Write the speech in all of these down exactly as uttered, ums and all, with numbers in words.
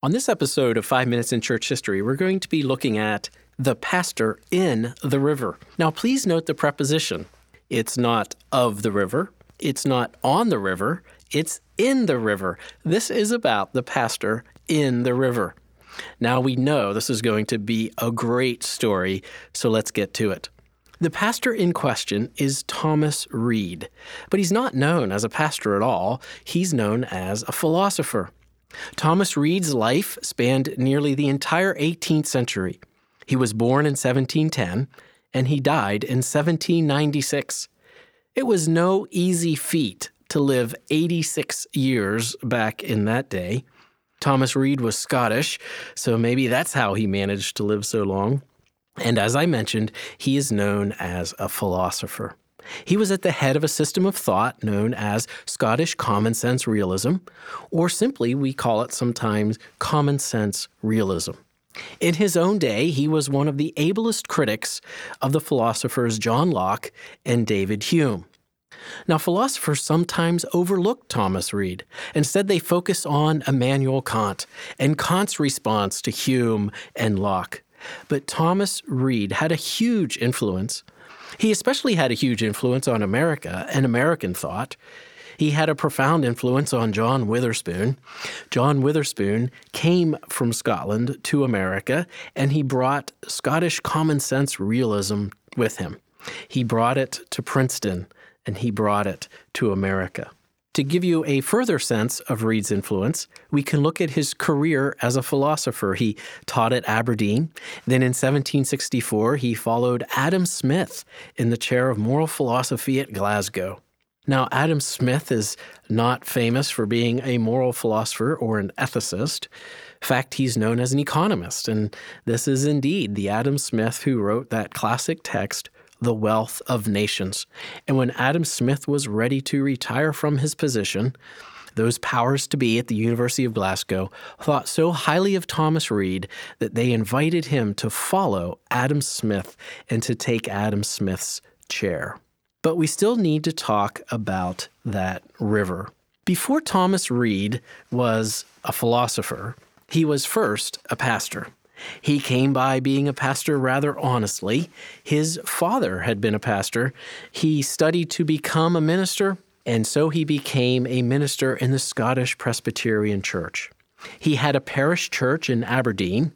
On this episode of Five Minutes in Church History, we're going to be looking at the pastor in the river. Now, please note the preposition. It's not of the river. It's not on the river. It's in the river. This is about the pastor in the river. Now, we know this is going to be a great story, so let's get to it. The pastor in question is Thomas Reid, but he's not known as a pastor at all. He's known as a philosopher. Thomas Reid's life spanned nearly the entire eighteenth century. He was born in seventeen ten, and he died in seventeen ninety-six. It was no easy feat to live eighty-six years back in that day. Thomas Reid was Scottish, so maybe that's how he managed to live so long. And as I mentioned, he is known as a philosopher. He was at the head of a system of thought known as Scottish common sense realism, or simply we call it sometimes common sense realism. In his own day, he was one of the ablest critics of the philosophers John Locke and David Hume. Now, philosophers sometimes overlook Thomas Reid. Instead, they focus on Immanuel Kant and Kant's response to Hume and Locke. But Thomas Reid had a huge influence. He especially had a huge influence on America and American thought. He had a profound influence on John Witherspoon. John Witherspoon came from Scotland to America, and he brought Scottish common sense realism with him. He brought it to Princeton, and he brought it to America. To give you a further sense of Reid's influence, we can look at his career as a philosopher. He taught at Aberdeen. Then in seventeen sixty-four, he followed Adam Smith in the chair of moral philosophy at Glasgow. Now, Adam Smith is not famous for being a moral philosopher or an ethicist. In fact, he's known as an economist, and this is indeed the Adam Smith who wrote that classic text, The Wealth of Nations. And when Adam Smith was ready to retire from his position, those powers to be at the University of Glasgow thought so highly of Thomas Reid that they invited him to follow Adam Smith and to take Adam Smith's chair. But we still need to talk about that river. Before Thomas Reid was a philosopher, he was first a pastor. He came by being a pastor rather honestly. His father had been a pastor. He studied to become a minister, and so he became a minister in the Scottish Presbyterian Church. He had a parish church in Aberdeen,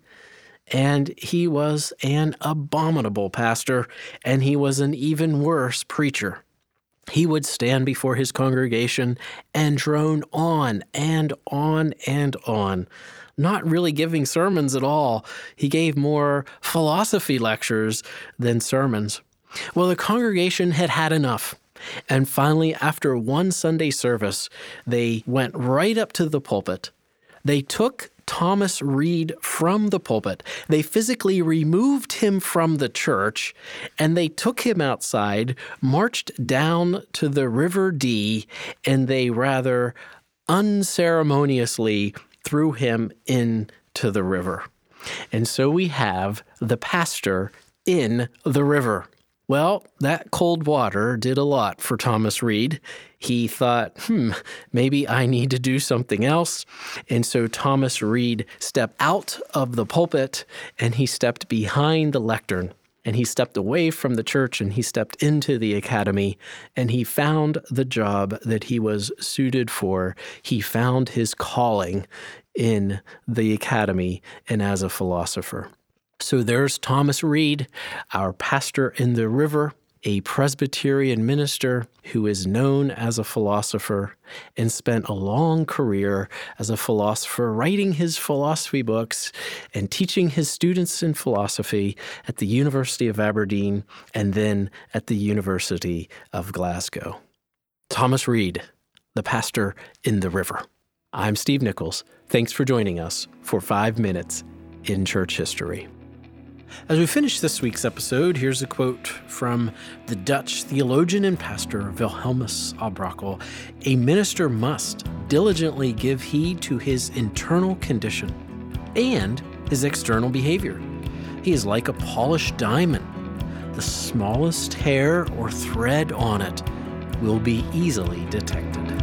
and he was an abominable pastor, and he was an even worse preacher. He would stand before his congregation and drone on and on and on, not really giving sermons at all. He gave more philosophy lectures than sermons. Well, the congregation had had enough. And finally, after one Sunday service, they went right up to the pulpit. They took Thomas Reid from the pulpit. They physically removed him from the church, and they took him outside, marched down to the River Dee, and they rather unceremoniously threw him into the river. And so we have the pastor in the river. Well, that cold water did a lot for Thomas Reid. He thought, hmm, maybe I need to do something else. And so Thomas Reid stepped out of the pulpit and he stepped behind the lectern. And he stepped away from the church and he stepped into the academy, and he found the job that he was suited for. He found his calling in the academy and as a philosopher. So there's Thomas Reid, our pastor in the river, a Presbyterian minister who is known as a philosopher and spent a long career as a philosopher, writing his philosophy books and teaching his students in philosophy at the University of Aberdeen and then at the University of Glasgow. Thomas Reid, the pastor in the river. I'm Steve Nichols. Thanks for joining us for Five Minutes in Church History. As we finish this week's episode, here's a quote from the Dutch theologian and pastor Wilhelmus à Brakel. A minister must diligently give heed to his internal condition and his external behavior. He is like a polished diamond. The smallest hair or thread on it will be easily detected.